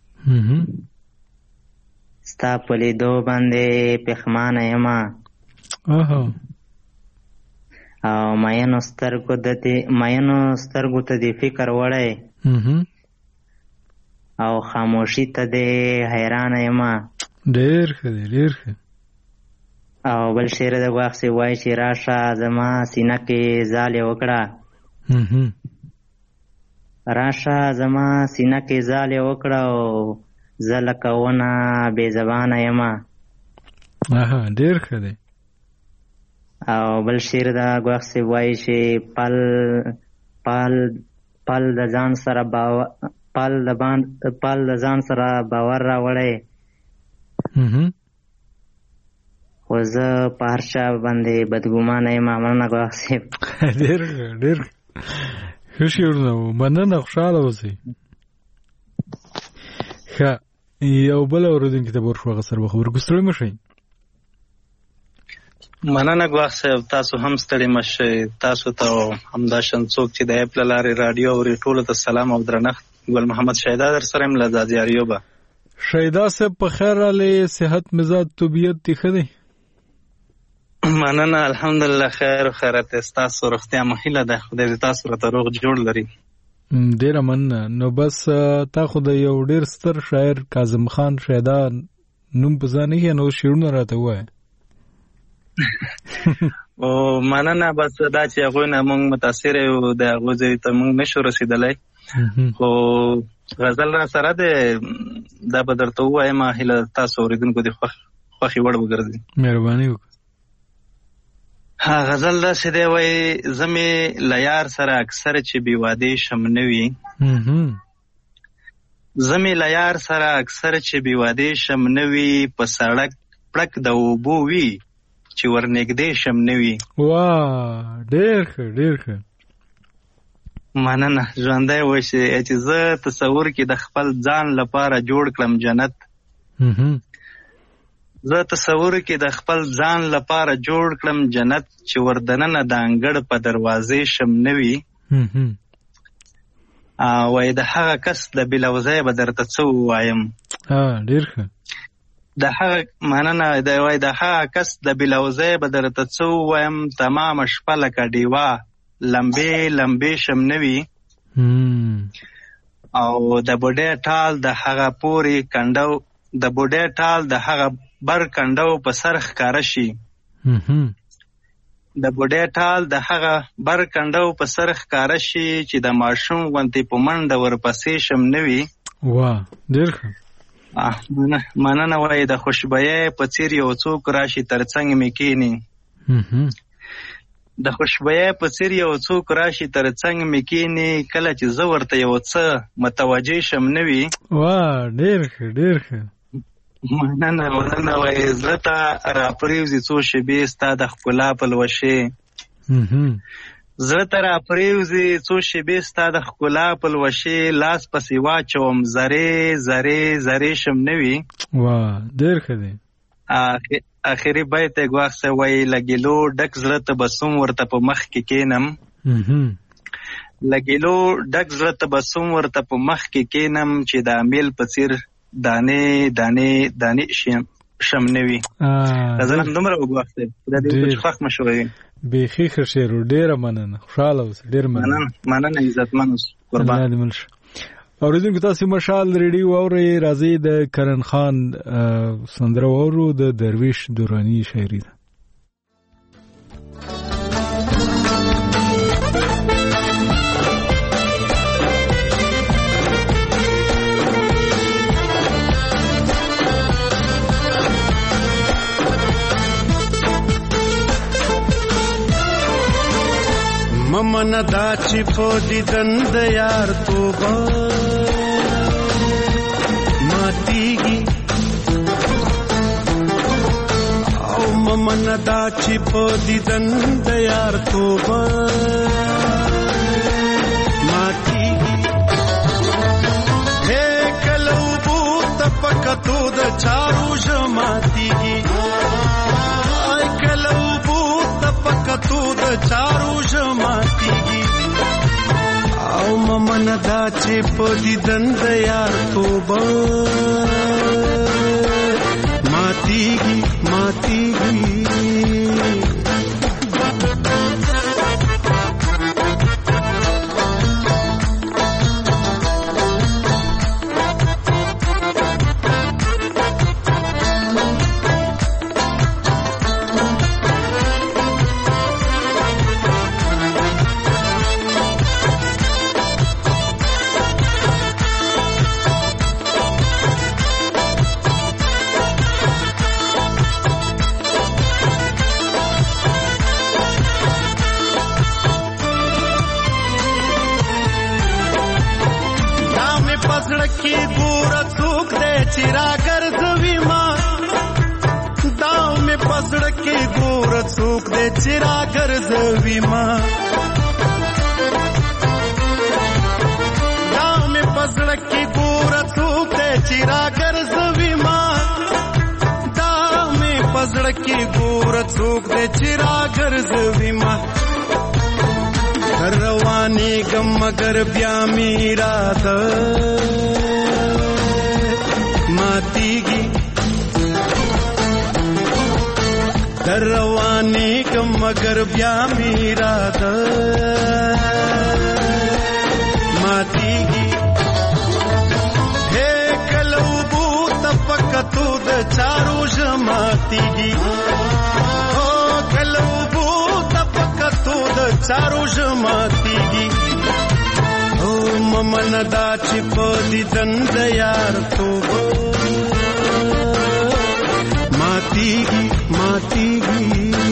ستا په لیدو باندې پښمانه یما او ماینو سترګو ته دی فکر وړی او خاموشي ته دی حیرانه یما ډېر ښه او بل شعر د غوښ سی وای چې راشه زما سینه کې ځالې وکړه راشه زما سینه کې ځالې وکړه او زه لکه ونه بې زبانه یما ډېر ښه دی او بل شعر د غوښ سی وای چې پل د ځان سره باور راوړی خو زه په هر چا باندې بدګمانه یم مننه غوښ سی ډېر ښه شعرونه وو مننه خوشحاله اوسئ ښه یو بل اورېدونکي ته به ورشو هغه سره به خبرې کوو ستړي مه شئ مننه ګواښ صاحب تاسو هم ستړي مه شئ تاسو ته همداشان څوک چې د ایپ له لارې راډیو اوري ټولو ته سلام او درنښت ګل محمد شیدا در سره یم له ځاځیاریوبه شیدا صاحب په خیر راغلی صحت مزاج طبیعت دې ښه دی مننه الحمدلله خیر و خیرت ستاسو روغتیا مو هیله ده خدای دې تاسو راته روغ جوړ لري ډېره مننه نو بس تا خو د یو ډېر ستر شاعر کاظم خان شیدا نوم په ځان یې نو شعرونه راته ووایه او مننه بس دا چې هغوی نه موږ متاثر یو د هغو ځای ته موږ نشو رسېدلی خو غزل را سره دی دا به درته ووایم هیله تاسو اورېدونکو د خوښې وړ وګرځي مهرباني وکړه غزل داسې دی وایي زه مې له یار سره اکثر چې بې وادې شم نه وي زه مې له یار سره اکثر چې بې وادې شم نه وي په سړک پړک د اوبو وي چې ورنږدې شم نه وي ډېر ښه مننه ژوندی وشي چې زه تصور کې د خپل ځان لپاره جوړ کړم جنت زه تصور کې د خپل ځان لپاره جوړ کړم جنت چې وردننه د انګړ په دروازې شم نه وي وای د هغه کس د بلوزۍ به درته څه ووایم ډېر ښه د هغه مننه وای د هغه کس د بلوزۍ به درته څه ووایم تمامه شپه لکه ډیوه لمبې لمبې شم نه وي او د بوډۍ ټال د هغه پورې کنډو د بوډۍ ټال د هغه بر کنډو په سر ښکاره شي د بوډۍ ټال د هغه بر کنډو په سر ښکاره شي چې د ماشوم غوندې په منډه ورپسې شم نه وي ډېر ښه مننه وای د خوشبویه په څیر یو څوک راشي ترڅنګ مې کینی د خوشبویه په څیر یو څوک راشي ترڅنګ مې کینی کله چې زه ورته یو څه متوجه شم نوي واه ډېر ښه مننه وای زړه ته راپرېوځي څو شېبې ستا د ښکلا پلوشې زړه ته راپرېوځي څو شېبې ستا د ښکلا پلوشې لاس پسې واچوم زرې زرې زرې شم نوي واه ډېر ښه دی آخري بیت یې ګواښ صاحب وایي لګېلو ډک زړه ته به څوم ورته په مخ کې کښېنم لګېلو ډک زړه ته به څوم ورته په مخ کې کښېنم چې د امیل په څیر دانې دانې دانې شم نوي غزل هم دومره وګواښ صاحب دا دې خوښ مه شوی بیخي ښه شعر و ډېره مننه خوشحاله اوسه ډېر مننه عزتمن اوسه قربان اوریدونکو تاسو مشال ریډیو اورئ راځي د کرن خان سندره اورو د درویش دورانی شاعري ده ممن دا چې په دیدن د یار توبه ماتیږي او ممن دا چې په دیدن د یار توبه ماتیږي هې کله وبو تپکتو د چارو ژماتیږي کله وبو تپکتو د چارو ژماتیږي او ممن دا چې په دیدن د یار توبه ماتیږي ماتیږي चिरा गर्जवी माँ गाँव में पसड़क की गोरत सूखे चिरा गर्जवी माँ गाँव में पसड़क की गोरत सूखे चिरा गर्जवी माँ रवानी गम मगर ब्या मीरा मातीगी दरवानी कम मगर ब्या मीरा मातीगी हे कलबू तपकतू द चारू जमातीगी हो कलबू तपकतू द चारू जमातीगी हो ममन दा चिपदी दंद यार तो मातीगी मातीगी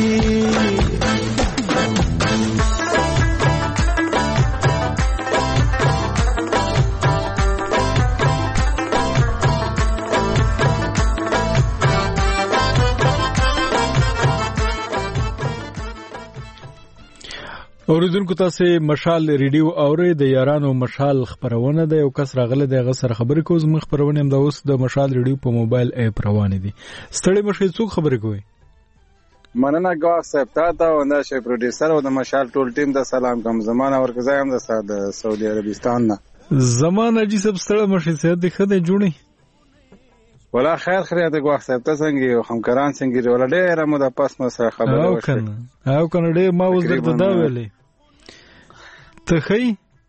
اوریدونکو تاسو مشال ریډیو اورئ د یارانو مشال خبرونه ده یو کس راغله د غسر خبرې کوز مخ خبرونه هم د اوس د مشال ریډیو په موبایل اپ روانه دي ستړي مشه څوک خبرې کوي مننه ګواښ صاحب ته او د شي پروډوسر او د مشال ټول ټیم د سلام کوم زمانہ ورکزای هم د سعودي عربستان نه زمانہ جی سب ستړي مشه سه د خدای جوړي ولا خیر خیریت ګواښ صاحب ته څنګه یو همکاران څنګه ولا ډېر مو د پاس مو سره خبرې وکړه او کنه ډېر ما وز درته دا ویلې تخی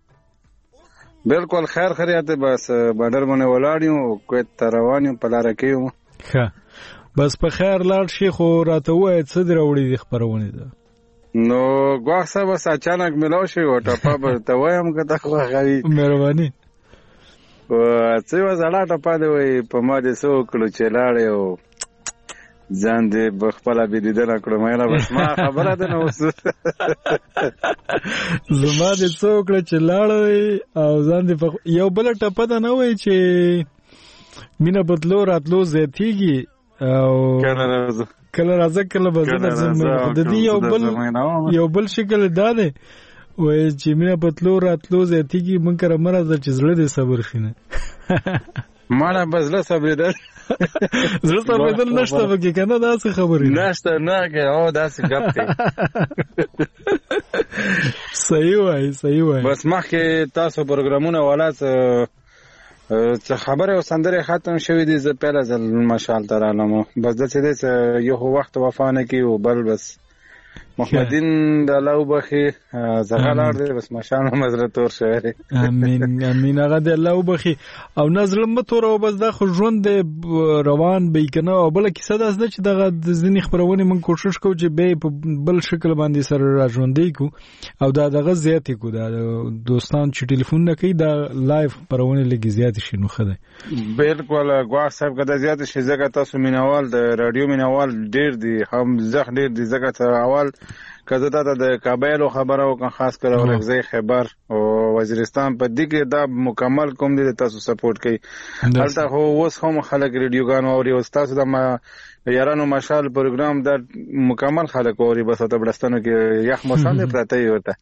بالکل خیر خیریت بس بندر باندې ولاړیو کویت روانیو په لار کې یو ښه بس په خیر لاړ شي خو راته وای څه دروړي د خبرونه ده نو ګواښ صاحب اچانک ملاو شي او ټاپه به ته وایم که تا خو غوي مهرباني څه یو زړه ټپه دی وای په ما دې څه وکړو چې لاړې او ځان دې بخپله بېدېدنه کړو مینه بس ما خبره ده نه اوس زما دې څه وکړه چې لاړې او ځان دې یو بله ټپه ده نه وای چې مینه په تلو راتلو زیاتېږي او کله راځه کله به زه درځم د دې یو بل شکل دا دی وای چې مینه په تلو راتلو زیاتېږي موږ کره مه راځه چې زړه دې صبر شي نه ماړه به زړه صبرېدل زړه صبرېدل نشته پکې که نه داسې خبرې نشته نه او داسې ګپ دی صحیح وایي صحیح وایي بس مخکې تاسو پروګرامونه والا څه خبرې او سندرې ختم شوي دي زه پیله ځل مشال ته رالم بس داسې دی چې یو خو وخت وفا نه کړي او بل بس محمدین د الله وبخي زغه لاړ دی بس ماشاء الله مزره تور شوی دی امين امين هغه د الله وبخي او نظر متور او بس دا خو ژوند روان به کنه او بل کیسه ده چې دغه د ځینې خبرونه من کوشش کوو چې به په بل شکل باندې سره راژوندې کو او دا دغه زیاتې کو دا دوستان چې ټلیفون نه کوي دا لایف خبرونه لګي زیات شي نو خده بالکل ګوا صاحب کده زیات شي زګه تاسو مینوال د رادیو مینوال ډیر دي هم زخ ډیر دي زګه اول کزه دا د کابل خبره او خاص کر اورغزي خبر او وزیرستان په دغه دا مکمل کوم دي تاسو سپورټ کوي هلته هو اوس هم خلک ریډیوګان او تاسو د یارانو مشال پروګرام د مکمل خلک اوري بس ته بلستانو کې یخ موسم دی پراته وته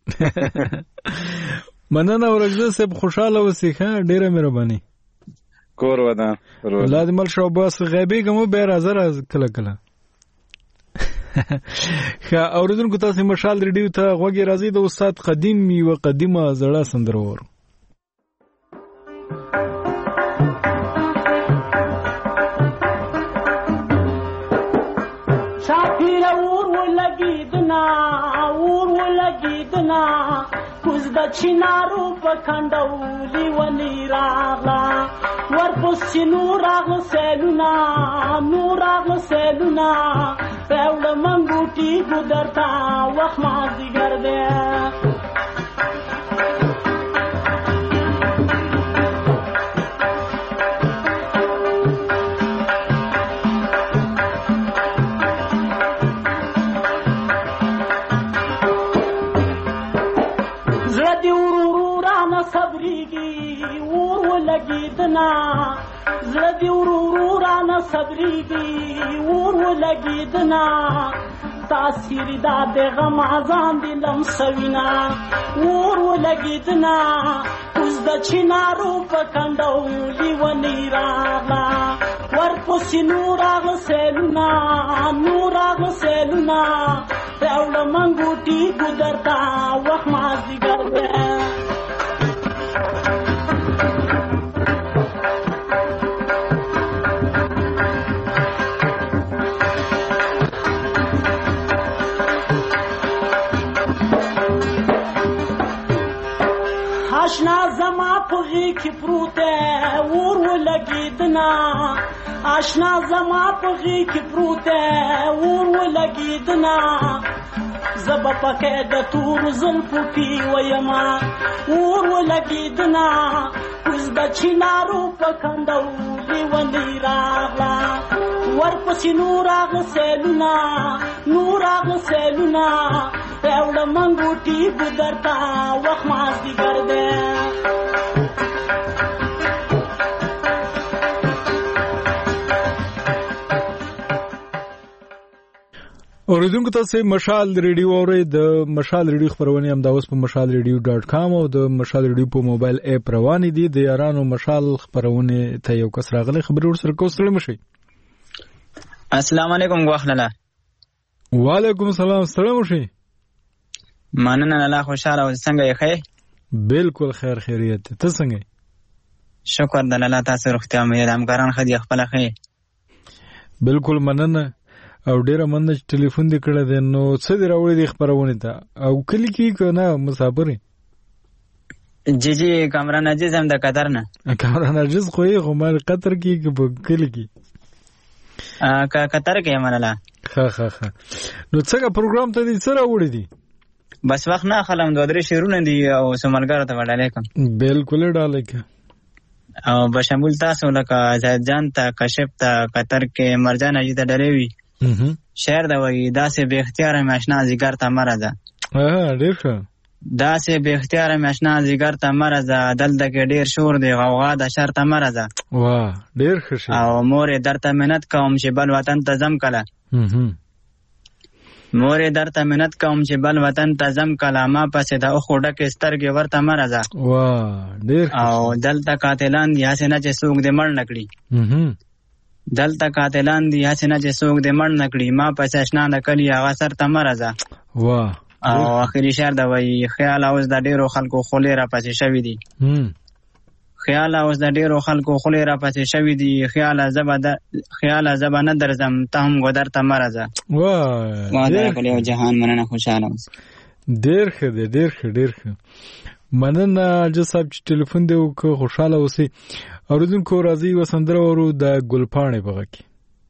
مننه اورغزي سب خوشاله وسیخه ډیره مهرباني کور ودان ولادي مل شو بس غیبی کوم به راځه کله کله خا اوریدونکو تاسو مشال ریډیو ته غوږی راځي د استاد قدیم یو قدیمه زړه سندره ور شافیر اور ولګیدنا کوز د چینارو په کندولي ونی راغلا ورپسې نور راغله سیلونه پهوله منګوټي ګدرتا وخت مازدیګر دی زړه دې ورو رانه صبرېږي اور ولګېدنا زړه دې ورو رانه صبرېږي اور ولګېدنا تاثیر دا د غم ځان دې لمسوینا اور ولګېدنا اوس د چینارو په کنډولي ونې راغله ورپسې نور راغله سیلونه راوړه منګوټي ګودرته وخت مازدیګر دی آشنا زما په غېږ پروت دی اور ولګېدنا آشنا زما په غېږ پروت دی اور ولګېدنا زه به پکې د تورو زلفو کې ویمه اور ولګېدنا اوس د چینارو په کنډولي ونې راغله ورپسې نور راغله سیلونه راوړه منګوټي ګودرته وخت مازدیګر دی اوریدونکو تاسو مشال ریډیو اورئ د مشال ریډیو خبرونه هم دا اوس په mashalradio.com او د مشال ریډیو په موبایل اپ روان دي د یارانو مشال خبرونه ته یو کس راغلی خبر ورسره کوستل مشي السلام علیکم غوښنه وعلیکم السلام ستړي مشي مننه الله خوشاله او څنګه یې ښه بالکل خیریت ته څنګه شکر د الله تاسو روغتیا مې همکاران خدي خپل ښه بالکل مننه او ډیره مننه چې ټلیفون دې کړی دی نو څه دې راوړی دی خبرونه ته او کلی کې کنه مسافر جی کامران عزیز هم د قطر نه کامران عزیز خو یې غمر قطر کې کلی کې قطر کې منله ها نو څنګه پروګرام ته دې څه راوړی دی بس وخت نه خلم دوه درې شیرونه دي او سملګر ته وړاندې کوم بالکل ډالې کې او بشمول تاسو لکه زید جان ته کشف ته قطر کې مرجان اجي ته ډریوي شعر دا وایي داسې به اختیار ماشنا زیګر ته مرزه ډیر ښه داسې به اختیار ماشنا زیګر ته مرزه دلته کې ډیر شور دی غوغا د شر ته مرزه واه ډیر ښه او مور درته منت کوم چې بل وطن ته زم کله مور درته منت کوم چې بل وطن ته زم کله ما پسې د اوخو ډکې سترګې ورته مرزه واه ډیر او دلته قاتلان دي هسې نه چې څوک دې مړ نه کړي دلته قاتلان دي هسې نه چې څوک دې مړ نه کړي ما پسې اشنا د کلي هغه سر ته مرزه واه او اخري شعر دا وایي خیال اوس د ډیرو خلکو خولې را پسې شوي دي خیال اوس د ډیرو خلکو خولې را پسې شوي دي خیال زبه نه درځم ته هم ګودر ته مرزه واه د جهان مننه خوشاله اوس ډیر ښه دی ډیر ښه ډیر ښه مننه جو صاحب چې ټلیفون دی وکړو خوشاله اوسئ اوریدونکو راځي یوه سندره اورو د ګلپاڼې په غږ کې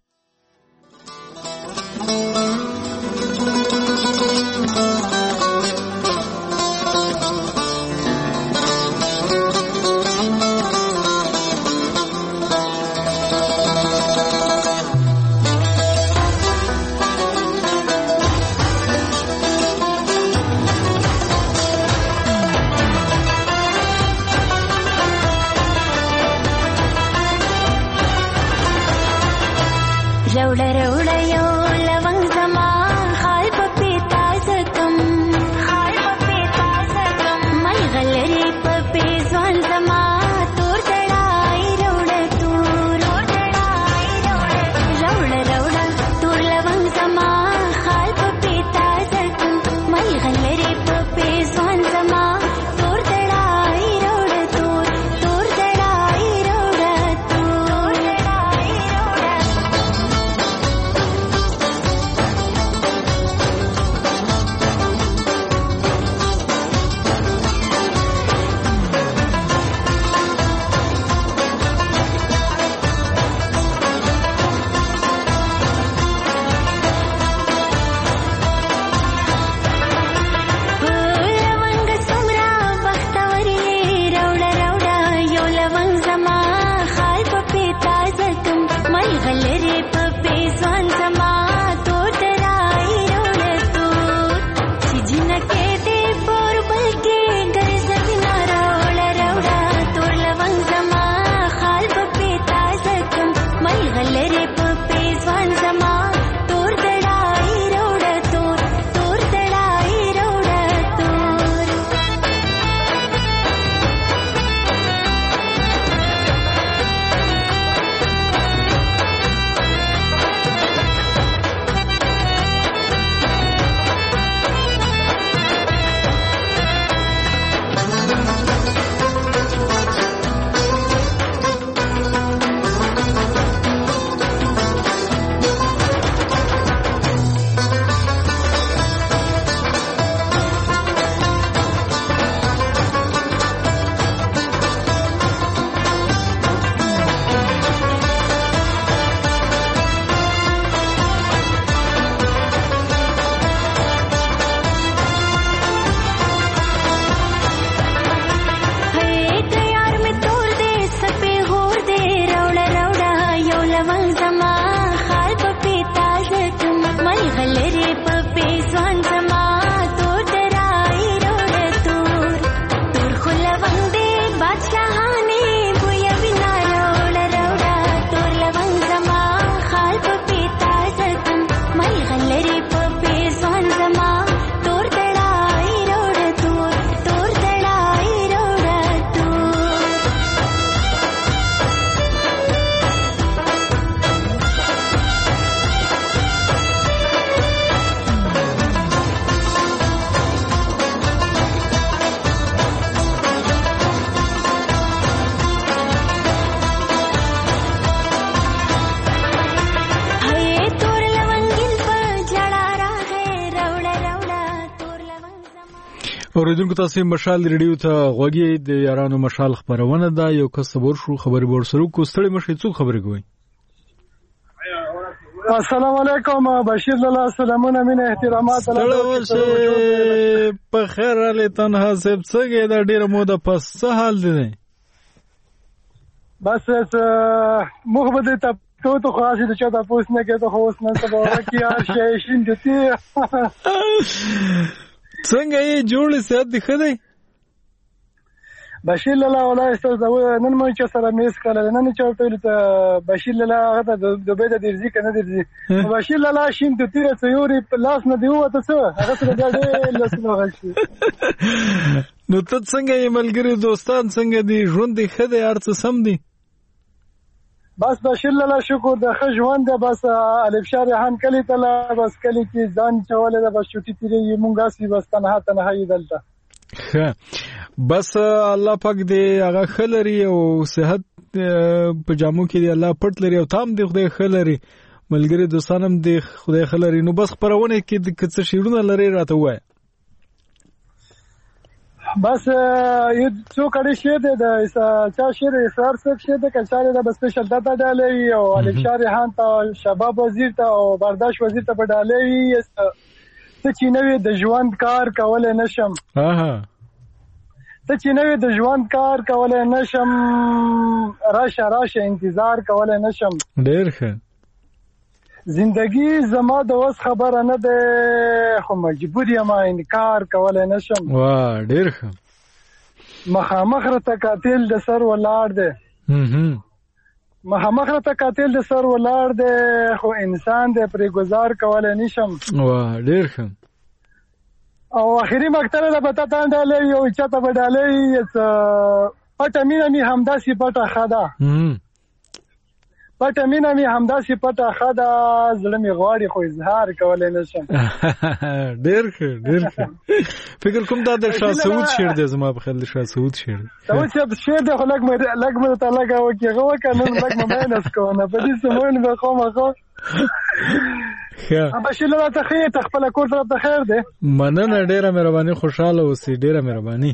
اوریدونکو تاسو مشال ریډیو ته غوږی د یارانو مشال خبرونه ده یو کس صبر شو خبري ورسره کو ستړي مشه څو خبري کوي السلام علیکم بشیر لاله سلامونه مين احترامات په خیر علي تنها سب څنګه دا ډیره موده پس څه حال دي بس موږ به ته تو خو اسی د چا د پوس نه کې ته خو اوس نه سبا ورکی هر شي شین دتی څنګه یې جوړ صحت دی خدای بشیر لاله ولای استو نن مې چې سره میس کړل نن چې ورته ته بشیر لاله هغه د دوبه د درځي کنه درځي بشیر لاله شین د تیر څوري په لاس نه دی وته څه هغه څه ګاډي لاس نه غشي نو ته څنګه یې ملګری دوستان څنګه دی ژوند دی خدای ارڅ سم دی بس بشیر لاله شکر د ښه ژوند ده بس الف شار هم کلی تله بس کلی کې ځان چواله ده بس چټي تیرې مونږه سی بس تنها یې دلته بس الله پاک دې هغه خلري او صحت په جامو کې دی الله پټ لري او تام دې خدای خلري ملګری دوستانم دې خدای خلري نو بس خبرونه کې د څه شیرونه لري راته وای بس یو څو کړي شه د چا شیر اسرار څخه شه د کچاره د سپیشل داتا ډالې او الف شار هان ته شباب وزیر ته او برداشت وزیر ته ډالې څه چې نوې د ژوند کار کولای نشم ته چې نوې د ژوند کار کولای نشم راشه انتظار کولای نشم ډېر ښه زندگی زما د وس خبره نه ده خو مجبور یم انکار کولای نشم واه ډېر ښه مخامخ راته قاتل د سر ولاړ دی مخامخ راته قاتل د سر ولاړ دی خو انسان دی پرې گزار کولای نشم واه ډېر ښه او اخیری مقطع ده به تا ډالې یو چاته به ډالې پټه مینه می همداسې پټه خدا پټه مینه می همداسې پټه خدا زړه می غواړي خو اظهار کولای نشم ډېر ښه ډېر ښه فکر کوم دا د شاه سعود شعر دی زما په خیال د شاه سعود شعر دا چې شعر دی خو لږ مې ته لګاو کې غو کنه لږ مې مینس کوونه په دې سمون به خامخا بشیر لاله ته خیر ته خپل کور طرف ته خیر دی مننه ډیره مهرباني خوشاله اوسې ډیره مهرباني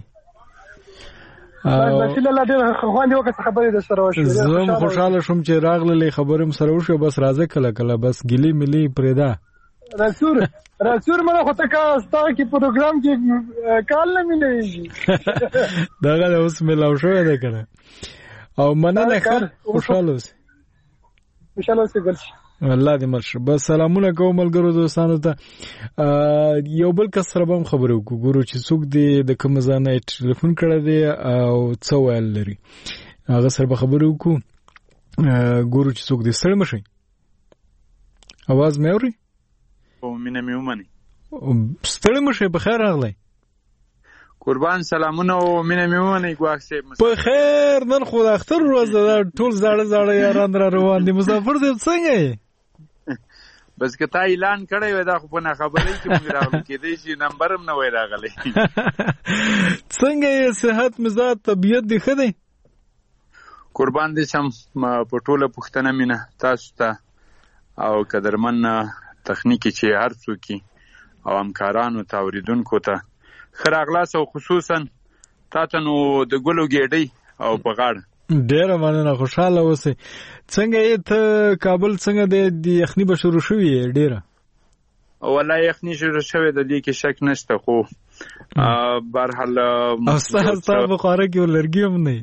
بشیر لاله ډیره خواندې وکړه خبرې د سره وشو زه خوشاله شوم چې راغلې خبرې سره وشو بس راځه کله کله بس ګلی ملي پرېدا رسول مله خو ته کا ستا کې پروګرام کې کال نه ملېږي دغه اوس ملاو شوی دی کنه او مننه خوشاله اوسې ګل الله دې مرشه بس سلامونه کوم ملګرو دوستانو ته یو بل کس سره هم خبرو ګورو چې څوک دی د کوم ځای ټلیفون کړی دی او څه ویل لري هغه سره به خبرو وکړو ګورو چې څوک دی ستړی مشئ اواز مې اوري او مینه مې ومني ستړی مشئ په خیر راغلی قربان سلامونه او مینه مې ومني ګواښ صاحب په خیر نن خو د اختر ورځ ده ټول زاړه یاران را روان دي مسافر صاحب څنګه یې بس که تا اعلان کړی وای دا خو په نه خبرې کې موږ راغلو کېدای شي نمبر هم نه وای راغلی څنګه یې صحت مزاج طبیعت دی ښه دی قربان دې سم په ټوله پوښتنه مینه تاسو ته او قدرمن تخنیکی چې هر څوک او همکارانو ته اوریدونکو ته ښه راغلاست او خصوصا تاته نو د ګلو ګېډۍ او په غاړه ډېره مننه خوشحاله اوسئ څنګه یې ته کابل څنګه د یخني به شروع شوې ډېره والله یخني شروع شوې د دې کې شک نشته خو بهرحال او ستا په خواره کې لرګي هم نه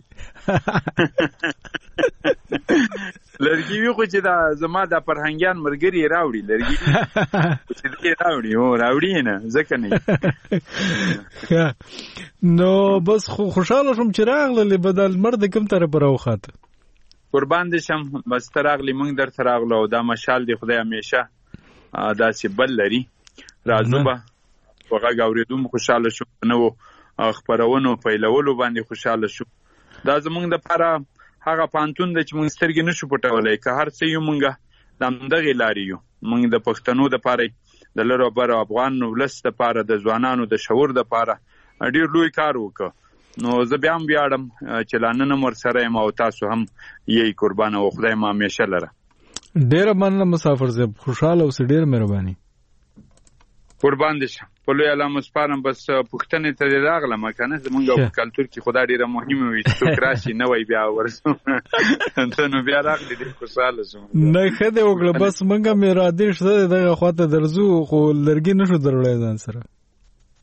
لرګي وي خو چې دا زما د فرهنګیان ملګري راوړي لرګي چې دې راوړي نه ځکه نه نو بس خوشاله شوم چې راغلې بدل مرد کوم طرف راوخاته قربان دې شم بس ته راغلې موږ درته راغلو او دا مشال دی خدای همیشه داسې بل لري راځو به په غږ اورېدو مو خوشحاله شو نو خپرونو پیلولو باندې خوشحاله شو دا زموږ دپاره هغه پانتون دی چې موږ سترګې نشو پټولی که هر څه یو موږ د همدغې لارې یو موږ د پښتنو دپاره د لرو برو افغان ولس دپاره د ځوانانو د شعور دپاره ډېر لوی کار وکړه نو زه بیا هم ویاړم چې لا نن هم ورسره یم او تاسو هم یې قربانه او خدای مو همیشه لره ډېره مننه مسافر صاحب خوشحاله اوسئ ډېره مهرباني قربان دې شه په لوی الله مو سپارم بس پوښتنې ته دې راغلم که نه زمونږ په کلتور کې خو دا ډېره مهمه وي چې څوک راشي نه وای بیا ورځو ته نو بیا راغلې ډېر خوشحاله شوم نه ښه دی وکړه بس موږ هم ارادې شته دغه خواته درځو خو لرګي نشو دروړی ځان سره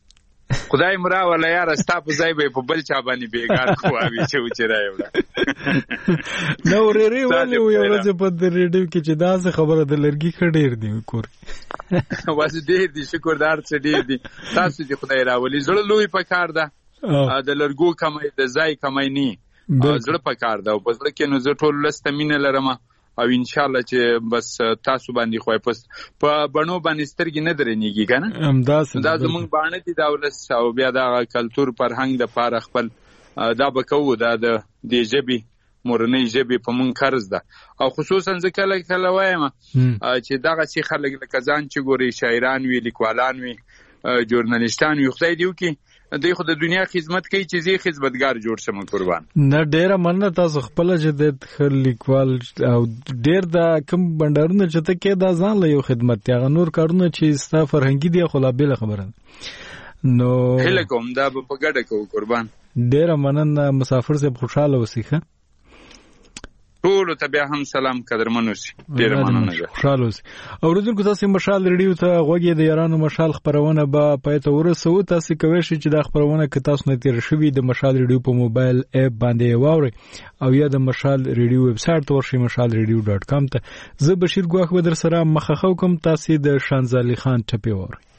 خدای مرا ولا یار ستا په ځای به په بل چا باندې بیګار کووي چې رايوړه نو ورېری ولې یو ورځ په ریډیو کې چې دا څه خبره د لرګي خډیر دی کور واسه دې شکردار څه دی تاسو دې خدای راولي زړه لوی پکار ده د لرګو کمای د ځای کمای نه زړه پکار ده او په زړه کې نو زه ټول لسته مینه لرم او ان شاء الله چې بس تاسو باندې خوای پس په بڼو باندې سترګې نه درنیږي کنه دا زمونږ باندې دي دولت او بیا دا کلچر فرهنګ د پاره خپل دا بکوو دا د دې ژبې مورنۍ ژبې په مونږ قرض ده او خصوصا ځکه کله وایم چې دغه څه خلک لکه ځان چې ګوري شاعران وی لیکوالان وی ژورنالیستان وی خدای دیو کې دوی خو د دنیا خدمت کوي چې زی خدمتګار جوړ شم قربان نه ډیره مننه تاسو خپل جدید لیکوال او ډیر دا کم بندرونه چې ته کې دا ځان له یو خدمت یا نور کارونه چې ستا فرهنګي دی خو لا بل خبره نو هله کوم دا په ګډه کو قربان ډیره مننه مسافر زه خوشاله وسیخه ټول ته بیا هم سلام قدرمنو سي ډیره مننه خوشاله اوسئ اوریدونکو تاسو مشال ریډیو ته غوږی د یارانو مشال خبرونه به پاتې ورسو تاسو کوی شئ چې د خبرونه کې تاسو نه تیر شوي د مشال ریډیو په موبایل اپ باندې واورئ او یا د مشال ریډیو ویب سټ ورشي mashalradio.com ته زه بشیر ګواخ به در سره مخه کوم تاسو د شانزالي خان ټپی وورئ